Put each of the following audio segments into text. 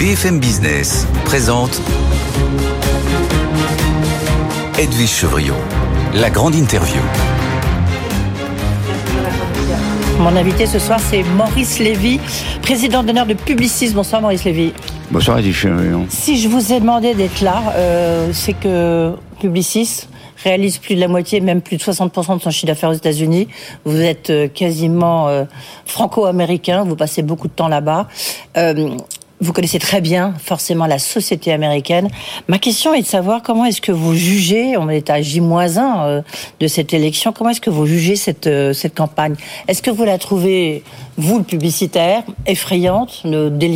BFM Business présente Edwige Chevrillon, la grande interview. Mon invité ce soir, c'est Maurice Lévy, président d'honneur de Publicis. Bonsoir Maurice Lévy. Bonsoir Edwige Chevrillon. Si je vous ai demandé d'être là, c'est que Publicis réalise plus de la moitié, même plus de 60% de son chiffre d'affaires aux États-Unis. Vous êtes quasiment franco-américain, vous passez beaucoup de temps là-bas. Vous connaissez très bien, forcément, la société américaine. Ma question est de savoir comment est-ce que vous jugez, on est à J-1 de cette élection, comment est-ce que vous jugez cette campagne ? Est-ce que vous la trouvez, vous, le publicitaire, effrayante, délirante ?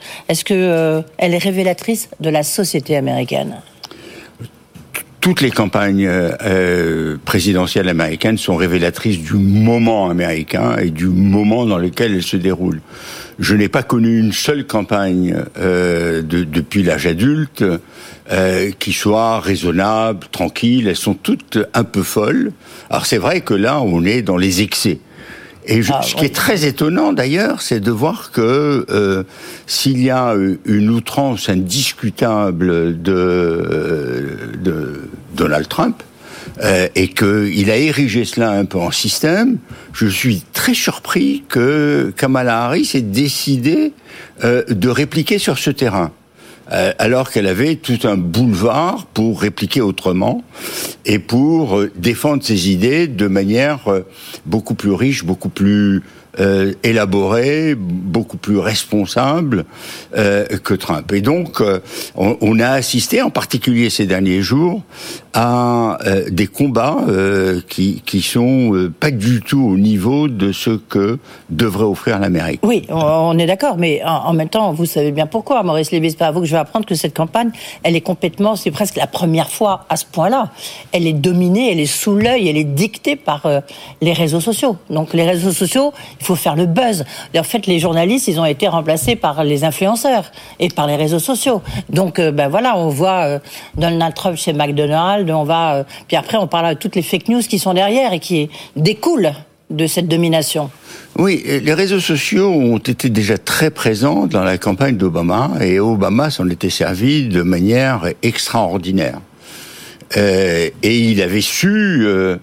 Est-ce que elle est révélatrice de la société américaine ? Toutes les campagnes présidentielles américaines sont révélatrices du moment américain et du moment dans lequel elles se déroulent. Je n'ai pas connu une seule campagne depuis l'âge adulte qui soit raisonnable, tranquille. Elles sont toutes un peu folles. Alors c'est vrai que là, on est dans les excès. Et ce qui est très étonnant d'ailleurs, c'est de voir que s'il y a une outrance indiscutable de Donald Trump, et qu'il a érigé cela un peu en système, je suis très surpris que Kamala Harris ait décidé de répliquer sur ce terrain. Alors qu'elle avait tout un boulevard pour répliquer autrement et pour défendre ses idées de manière beaucoup plus riche, beaucoup plus élaborée, beaucoup plus responsable que Trump. Et donc, on a assisté, en particulier ces derniers jours, à des combats qui sont pas du tout au niveau de ce que devrait offrir l'Amérique. Oui, on est d'accord, mais en même temps, vous savez bien pourquoi, Maurice Lévy. C'est pas à vous que je vais apprendre que cette campagne, elle est complètement, c'est presque la première fois à ce point-là. Elle est dominée, elle est sous l'œil, elle est dictée par les réseaux sociaux. Donc les réseaux sociaux, il faut faire le buzz. Et en fait, les journalistes, ils ont été remplacés par les influenceurs et par les réseaux sociaux. Donc, voilà, on voit Donald Trump chez McDonald's, puis après, on parle de toutes les fake news qui sont derrière et qui découlent de cette domination. Oui, les réseaux sociaux ont été déjà très présents dans la campagne d'Obama, et Obama s'en était servi de manière extraordinaire. Et il avait su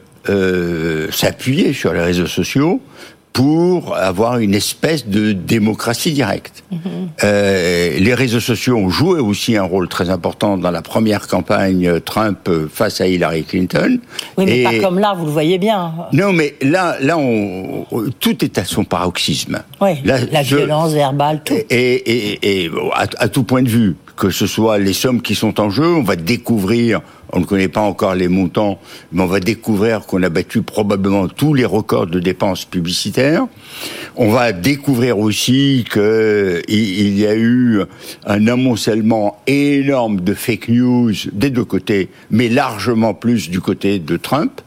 s'appuyer sur les réseaux sociaux pour avoir une espèce de démocratie directe. Les réseaux sociaux ont joué aussi un rôle très important dans la première campagne Trump face à Hillary Clinton. Oui, mais pas comme là, vous le voyez bien. Non, mais là, tout est à son paroxysme. Oui, la violence verbale, tout. Et à tout point de vue, que ce soit les sommes qui sont en jeu, on va découvrir, on ne connaît pas encore les montants, mais on va découvrir qu'on a battu probablement tous les records de dépenses publicitaires. On va découvrir aussi qu'il y a eu un amoncellement énorme de fake news des deux côtés, mais largement plus du côté de Trump.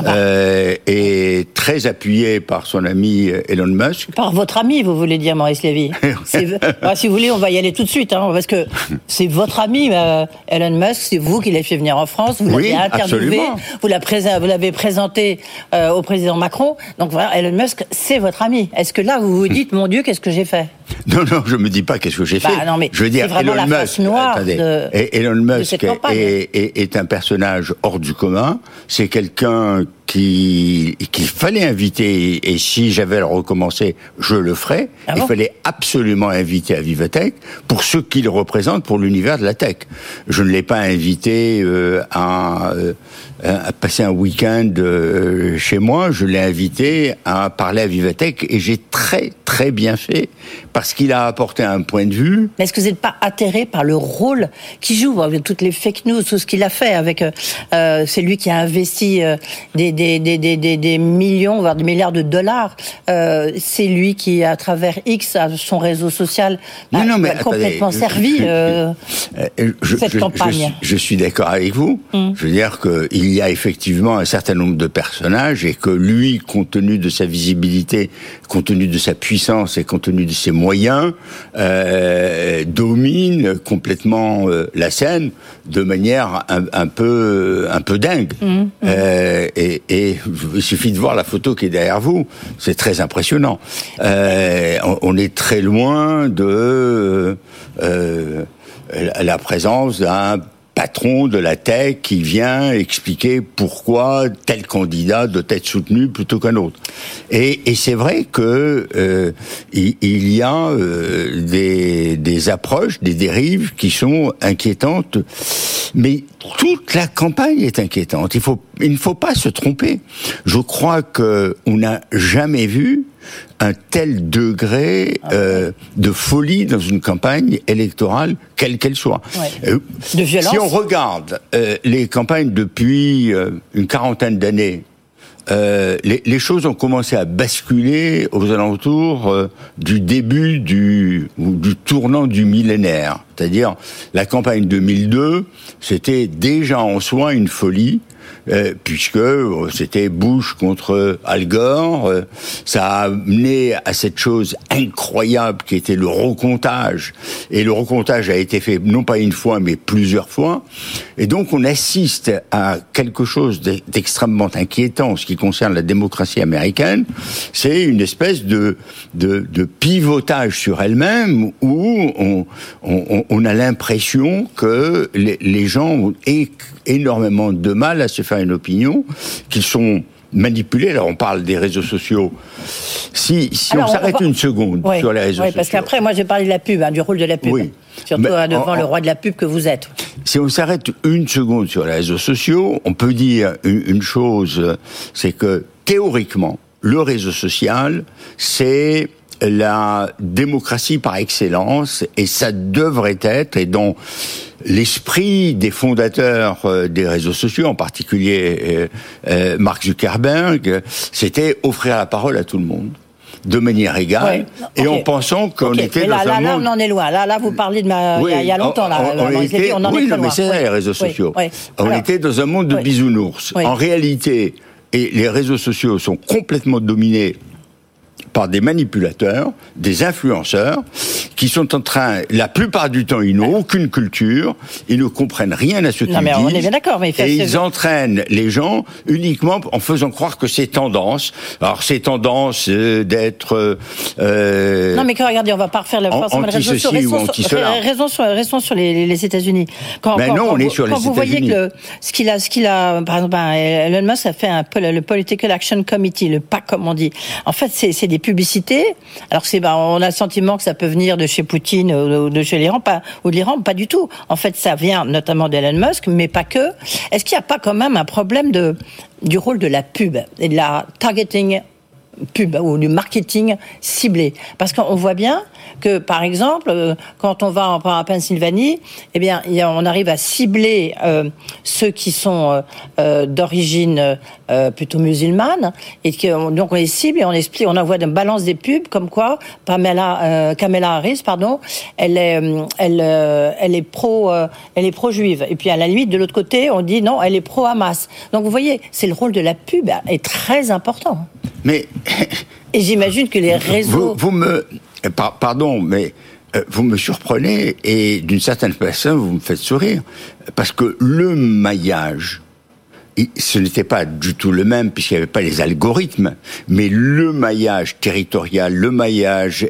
Et très appuyé par son ami Elon Musk. Par votre ami, vous voulez dire, Maurice Lévy. Si vous voulez, on va y aller tout de suite, parce que c'est votre ami, Elon Musk, c'est vous qui l'avez fait venir en France, vous l'avez interviewé, vous l'avez présenté au président Macron. Donc voilà, Elon Musk, c'est votre ami. Est-ce que là, vous vous dites, mon Dieu, qu'est-ce que j'ai fait ? Non, je me dis pas qu'est-ce que j'ai fait. Non, mais je veux dire, c'est vraiment Elon la face noire Elon Musk est un personnage hors du commun. C'est quelqu'un qu'il fallait inviter, et si j'avais à le recommencer, je le ferais. Il fallait absolument inviter à Vivatech pour ce qu'il représente pour l'univers de la tech. Je ne l'ai pas invité à passer un week-end chez moi, je l'ai invité à parler à Vivatech, et j'ai très très bien fait, parce qu'il a apporté un point de vue. Mais est-ce que vous n'êtes pas atterré par le rôle qu'il joue, avec toutes les fake news, tout ce qu'il a fait avec c'est lui qui a investi des millions, voire des milliards de dollars. C'est lui qui, à travers X, à son réseau social, a complètement servi cette campagne. Je suis d'accord avec vous. Je veux dire qu'il y a effectivement un certain nombre de personnages, et que lui, compte tenu de sa visibilité, compte tenu de sa puissance et compte tenu de ses moyens, moyens domine complètement la scène de manière un peu dingue. Et il suffit de voir la photo qui est derrière vous, c'est très impressionnant. On est très loin de la présence d'un patron de la tech qui vient expliquer pourquoi tel candidat doit être soutenu plutôt qu'un autre. Et c'est vrai que il y a des approches, des dérives qui sont inquiétantes, mais toute la campagne est inquiétante. Il ne faut pas se tromper. Je crois que on n'a jamais vu un tel degré de folie dans une campagne électorale, quelle qu'elle soit. Ouais. De violence. Si on regarde les campagnes depuis une quarantaine d'années, les choses ont commencé à basculer aux alentours du début du tournant du millénaire. C'est-à-dire, la campagne 2002, c'était déjà en soi une folie, puisque c'était Bush contre Al Gore. Ça a mené à cette chose incroyable qui était le recomptage. Et le recomptage a été fait non pas une fois, mais plusieurs fois. Et donc on assiste à quelque chose d'extrêmement inquiétant en ce qui concerne la démocratie américaine. C'est une espèce de pivotage sur elle-même où on a l'impression que les gens ont énormément de mal à se faire une opinion, qu'ils sont manipulés. Alors on parle des réseaux sociaux. Si on s'arrête une seconde sur les réseaux sociaux. Parce qu'après, moi j'ai parlé de la pub, du rôle de la pub. Oui. Surtout devant le roi de la pub que vous êtes. Si on s'arrête une seconde sur les réseaux sociaux, on peut dire une chose, c'est que théoriquement, le réseau social, c'est la démocratie par excellence, et ça devrait être, et dans l'esprit des fondateurs des réseaux sociaux, en particulier Mark Zuckerberg, c'était offrir la parole à tout le monde de manière égale, et en pensant qu'on était dans un monde... Là, on en est loin. Là, vous parlez de il y a longtemps. On en est très loin. Mais c'est ça, les réseaux sociaux. On était dans un monde de bisounours. En réalité, et les réseaux sociaux sont complètement dominés par des manipulateurs, des influenceurs, qui sont en train, la plupart du temps, ils n'ont aucune culture, ils ne comprennent rien à ce qu'ils disent. On est bien d'accord, mais et ils entraînent les gens uniquement en faisant croire que c'est tendance. Alors, c'est tendance d'être... non, mais regardez, on va pas refaire la forcément les réseaux sociaux. Restons sur les États-Unis. On est sur les États-Unis. Quand vous voyez que ce qu'il a, par exemple, Elon Musk a fait le Political Action Committee, le PAC, comme on dit. En fait, c'est des publicités. Alors on a le sentiment que ça peut venir de chez Poutine ou de chez l'Iran, pas du tout. En fait, ça vient notamment d'Elon Musk, mais pas que. Est-ce qu'il n'y a pas quand même un problème du rôle de la pub et de la targeting pub ou du marketing ciblé? Parce qu'on voit bien que, par exemple, quand on va en Pennsylvanie, eh bien, on arrive à cibler ceux qui sont d'origine plutôt musulmane, et donc on les cible et on explique, on envoie une balance des pubs comme quoi Kamala Harris, elle est pro-juive. Et puis à la limite, de l'autre côté, on dit non, elle est pro-Hamas. Donc vous voyez, c'est le rôle de la pub est très important. Mais et j'imagine que les réseaux... Pardon, mais vous me surprenez, et d'une certaine façon, vous me faites sourire, parce que le maillage, ce n'était pas du tout le même, puisqu'il n'y avait pas les algorithmes, mais le maillage territorial, le maillage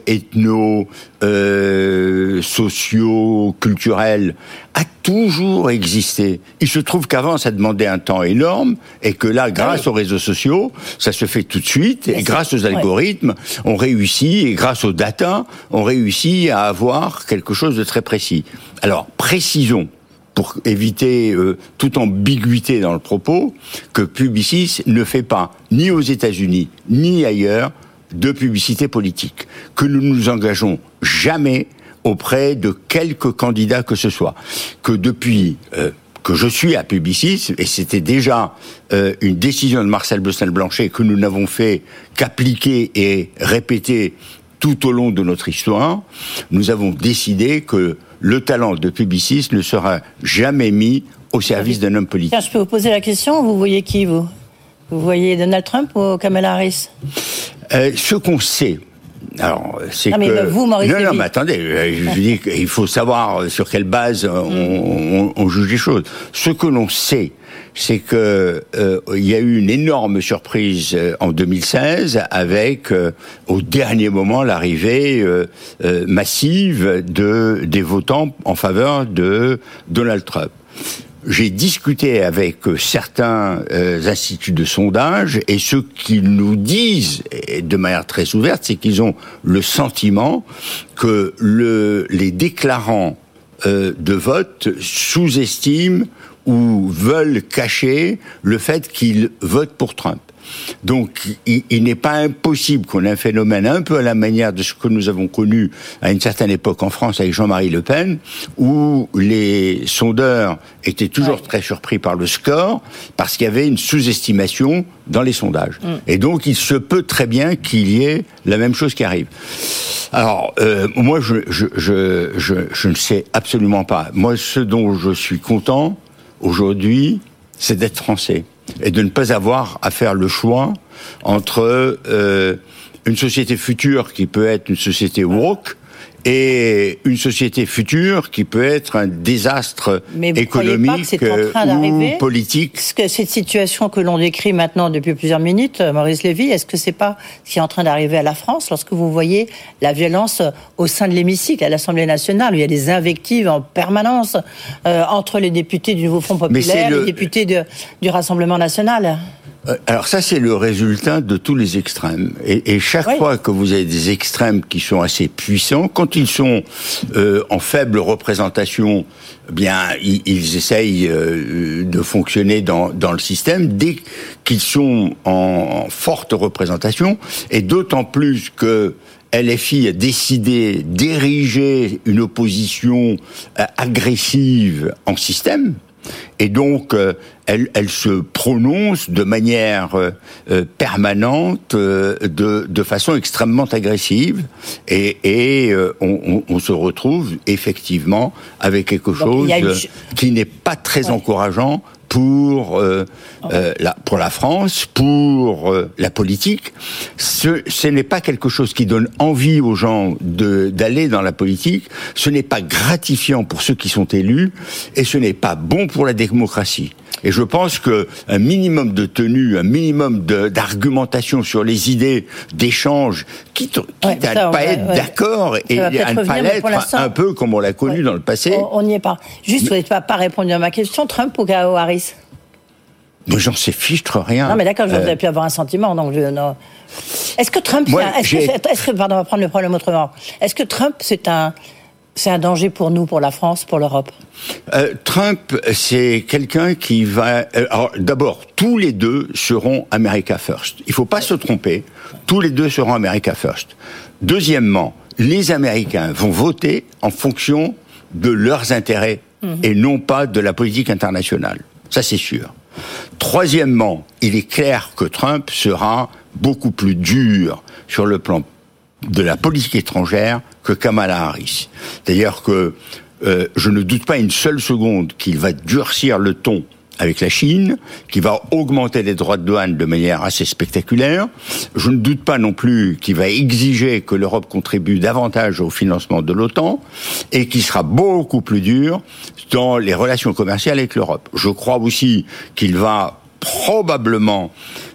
socio-culturel a toujours existé. Il se trouve qu'avant, ça demandait un temps énorme, et que là, grâce aux réseaux sociaux, ça se fait tout de suite, et grâce aux algorithmes, on réussit, et grâce aux data, on réussit à avoir quelque chose de très précis. Alors, précisons, pour éviter toute ambiguïté dans le propos, que Publicis ne fait pas, ni aux États-Unis, ni ailleurs, de publicité politique. Que nous ne nous engageons jamais auprès de quelque candidat que ce soit. Que depuis que je suis à Publicis, et c'était déjà une décision de Marcel Besnel-Blanchet que nous n'avons fait qu'appliquer et répéter tout au long de notre histoire, nous avons décidé que le talent de Publicis ne sera jamais mis au service d'un homme politique. Tiens, je peux vous poser la question, vous voyez qui, vous voyez Donald Trump ou Kamala Harris? Ce qu'on sait Alors, c'est non, mais que... vous, Maurice Lévy. Non, mais attendez, je dis qu'il faut savoir sur quelle base on juge les choses. Ce que l'on sait, c'est que il y a eu une énorme surprise en 2016 avec, au dernier moment, l'arrivée massive des votants en faveur de Donald Trump. J'ai discuté avec certains instituts de sondage et ceux qui nous disent, de manière très ouverte, c'est qu'ils ont le sentiment que les déclarants de vote sous-estiment ou veulent cacher le fait qu'ils votent pour Trump. Donc, il n'est pas impossible qu'on ait un phénomène un peu à la manière de ce que nous avons connu à une certaine époque en France avec Jean-Marie Le Pen, où les sondeurs étaient toujours très surpris par le score, parce qu'il y avait une sous-estimation dans les sondages. Et donc, il se peut très bien qu'il y ait la même chose qui arrive. Alors, moi, je ne sais absolument pas. Moi, ce dont je suis content aujourd'hui, c'est d'être français et de ne pas avoir à faire le choix entre une société future qui peut être une société woke et une société future qui peut être un désastre économique ou politique. Est-ce que cette situation que l'on décrit maintenant depuis plusieurs minutes, Maurice Lévy, est-ce que c'est pas ce qui est en train d'arriver à la France lorsque vous voyez la violence au sein de l'hémicycle à l'Assemblée nationale où il y a des invectives en permanence entre les députés du Nouveau Front Populaire et les députés du Rassemblement national? Alors ça, c'est le résultat de tous les extrêmes. Et chaque fois que vous avez des extrêmes qui sont assez puissants, quand ils sont en faible représentation, bien, ils essayent de fonctionner dans le système. Dès qu'ils sont en forte représentation, et d'autant plus que LFI a décidé d'ériger une opposition agressive en système, et donc, elle se prononce de manière permanente, de façon extrêmement agressive, et on se retrouve effectivement avec quelque chose qui n'est pas très encourageant pour la France, pour la politique. Ce n'est pas quelque chose qui donne envie aux gens d'aller dans la politique, ce n'est pas gratifiant pour ceux qui sont élus, et ce n'est pas bon pour la démocratie. Et je pense que un minimum de tenue, un minimum d'argumentation sur les idées, d'échange, quitte à ne pas être d'accord et à ne pas l'être un peu comme on l'a connu dans le passé. On n'y est pas. Juste, vous n'avez pas répondu à ma question. Trump ou Harris? Mais j'en sais fichtre rien. Non, mais d'accord, vous avez pu avoir un sentiment. Donc non. Est-ce que Trump, pardon, on va prendre le problème autrement. Est-ce que Trump, c'est un danger pour nous, pour la France, pour l'Europe? Trump, c'est quelqu'un qui va... Alors, d'abord, tous les deux seront America First. Il ne faut pas se tromper. Tous les deux seront America First. Deuxièmement, les Américains vont voter en fonction de leurs intérêts et non pas de la politique internationale. Ça, c'est sûr. Troisièmement, il est clair que Trump sera beaucoup plus dur sur le plan de la politique étrangère que Kamala Harris. D'ailleurs que je ne doute pas une seule seconde qu'il va durcir le ton avec la Chine, qu'il va augmenter les droits de douane de manière assez spectaculaire. Je ne doute pas non plus qu'il va exiger que l'Europe contribue davantage au financement de l'OTAN et qu'il sera beaucoup plus dur dans les relations commerciales avec l'Europe. Je crois aussi qu'il va probablement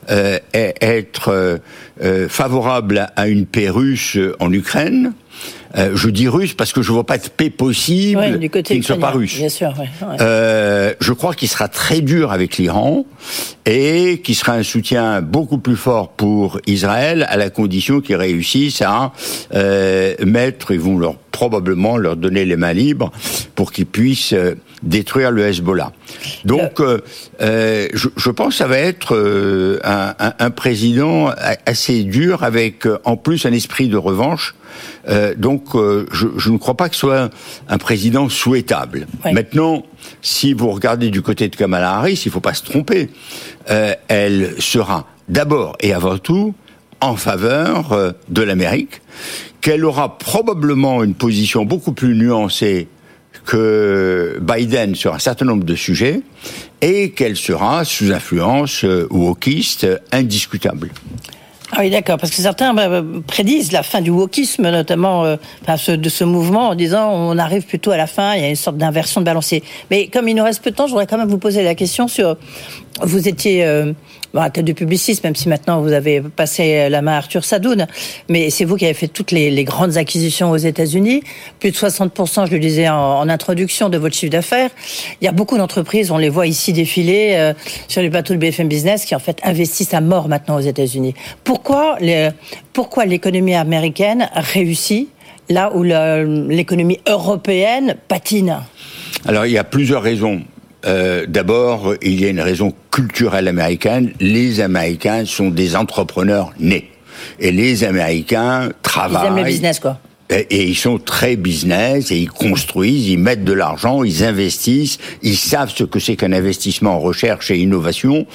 être favorable à une paix russe en Ukraine. Je dis russe parce que je ne vois pas de paix possible qui ne soit pas russe. Bien sûr, je crois qu'il sera très dur avec l'Iran et qu'il sera un soutien beaucoup plus fort pour Israël à la condition qu'ils réussissent à ils vont probablement leur donner les mains libres pour qu'ils puissent détruire le Hezbollah. Donc, je pense que ça va être un président assez dur avec en plus un esprit de revanche. Donc, je ne crois pas que ce soit un président souhaitable. Oui. Maintenant, si vous regardez du côté de Kamala Harris, il ne faut pas se tromper. Elle sera d'abord et avant tout en faveur de l'Amérique, qu'elle aura probablement une position beaucoup plus nuancée que Biden sur un certain nombre de sujets, et qu'elle sera sous influence wokiste indiscutable. Ah oui, d'accord, parce que certains prédisent la fin du wokisme, notamment de ce mouvement, en disant on arrive plutôt à la fin, il y a une sorte d'inversion de balancier. Mais comme il nous reste peu de temps, je voudrais quand même vous poser la question sur... Vous étiez à la tête de Publicis, même si maintenant vous avez passé la main à Arthur Sadoun, mais c'est vous qui avez fait toutes les grandes acquisitions aux États-Unis. Plus de 60%, je le disais en introduction, de votre chiffre d'affaires. Il y a beaucoup d'entreprises, on les voit ici défiler sur les plateaux de BFM Business, qui en fait investissent à mort maintenant aux États-Unis. Pourquoi l'économie américaine réussit là où l'économie européenne patine? Alors, il y a plusieurs raisons. D'abord, il y a une raison culturelle américaine. Les Américains sont des entrepreneurs nés. Et les Américains travaillent... Ils aiment le business, quoi. Et ils sont très business, et ils construisent, ils mettent de l'argent, ils investissent, ils savent ce que c'est qu'un investissement en recherche et innovation,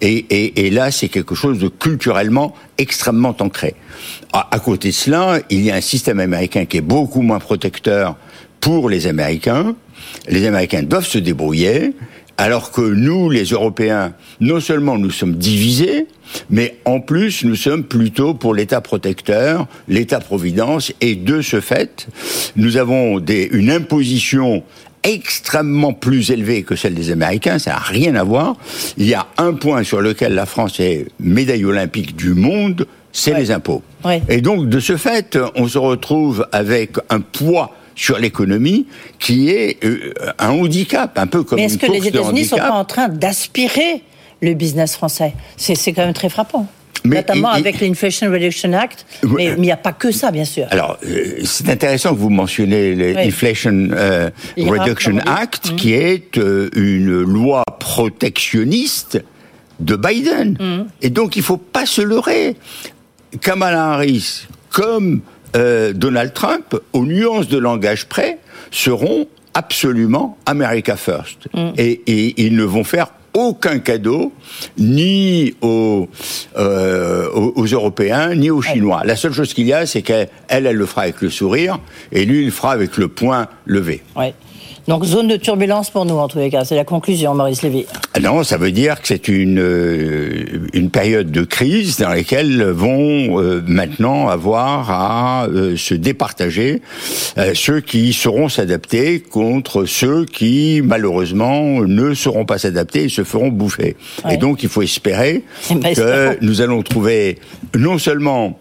et là, c'est quelque chose de culturellement extrêmement ancré. À côté de cela, il y a un système américain qui est beaucoup moins protecteur pour les Américains. Les Américains doivent se débrouiller, alors que nous, les Européens, non seulement nous sommes divisés, mais en plus, nous sommes plutôt pour l'État protecteur, l'État-providence, et de ce fait, nous avons une imposition extrêmement plus élevée que celle des Américains, ça n'a rien à voir. Il y a un point sur lequel la France est médaille olympique du monde, c'est les impôts. Ouais. Et donc, de ce fait, on se retrouve avec un poids sur l'économie qui est un handicap, un peu comme une course de handicap. Mais est-ce que les États-Unis ne sont pas en train d'aspirer le business français? C'est quand même très frappant. Notamment avec l'Inflation Reduction Act, mais il n'y a pas que ça, bien sûr. Alors, c'est intéressant que vous mentionniez l'Inflation Reduction Act, qui est une loi protectionniste de Biden. Et donc, il ne faut pas se leurrer. Kamala Harris, comme Donald Trump, aux nuances de langage près, seront absolument America First. Et ils ne vont faire aucun cadeau, ni aux Européens, ni aux Chinois. La seule chose qu'il y a, c'est qu'elle le fera avec le sourire, et lui, il le fera avec le poing levé. Ouais. Donc, zone de turbulence pour nous, en tous les cas. C'est la conclusion, Maurice Lévy. Non, ça veut dire que c'est une période de crise dans laquelle vont maintenant avoir à se départager ceux qui sauront s'adapter contre ceux qui, malheureusement, ne sauront pas s'adapter et se feront bouffer. Ouais. Et donc, il faut espérer que nous allons trouver non seulement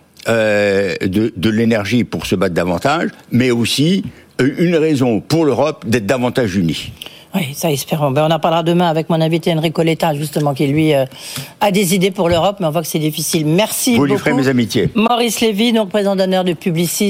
de l'énergie pour se battre davantage, mais aussi une raison pour l'Europe d'être davantage unie. Oui, ça espérons. On en parlera demain avec mon invité Enrico Letta, justement, qui lui a des idées pour l'Europe, mais on voit que c'est difficile. Merci beaucoup. Vous lui ferez mes amitiés. Maurice Lévy, donc président d'honneur de Publicis.